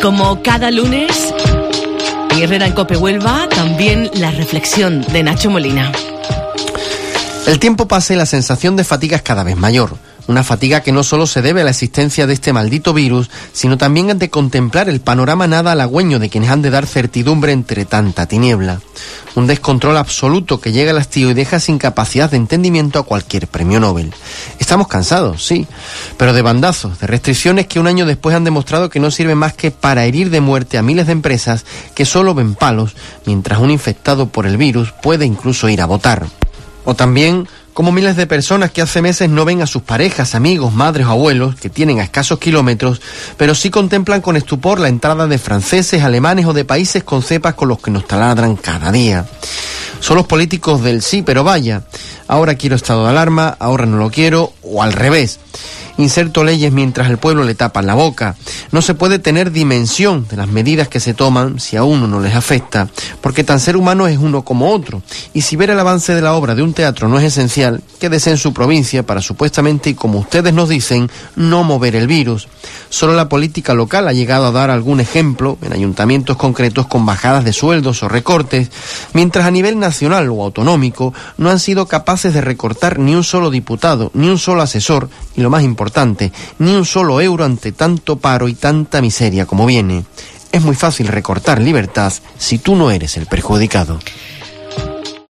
como cada lunes, en Herrera en Cope Huelva, también la reflexión de Nacho Molina. El tiempo pasa y la sensación de fatiga es cada vez mayor. Una fatiga que no solo se debe a la existencia de este maldito virus, sino también de contemplar el panorama nada halagüeño de quienes han de dar certidumbre entre tanta tiniebla. Un descontrol absoluto que llega al hastío y deja sin capacidad de entendimiento a cualquier premio Nobel. Estamos cansados, sí, pero de bandazos, de restricciones que un año después han demostrado que no sirven más que para herir de muerte a miles de empresas que solo ven palos, mientras un infectado por el virus puede incluso ir a votar. O también como miles de personas que hace meses no ven a sus parejas, amigos, madres o abuelos, que tienen a escasos kilómetros, pero sí contemplan con estupor la entrada de franceses, alemanes o de países con cepas con los que nos taladran cada día. Son los políticos del sí, pero vaya, ahora quiero estado de alarma, ahora no lo quiero, o al revés. Inserto leyes mientras el pueblo le tapan la boca. No se puede tener dimensión de las medidas que se toman si a uno no les afecta, porque tan ser humano es uno como otro. Y si ver el avance de la obra de un teatro no es esencial, quédese en su provincia para supuestamente, y como ustedes nos dicen, no mover el virus. Solo la política local ha llegado a dar algún ejemplo en ayuntamientos concretos con bajadas de sueldos o recortes, mientras a nivel nacional o autonómico no han sido capaces de recortar ni un solo diputado, ni un solo asesor, y lo más importante, ni un solo euro ante tanto paro y tanta miseria como viene. Es muy fácil recortar libertad si tú no eres el perjudicado.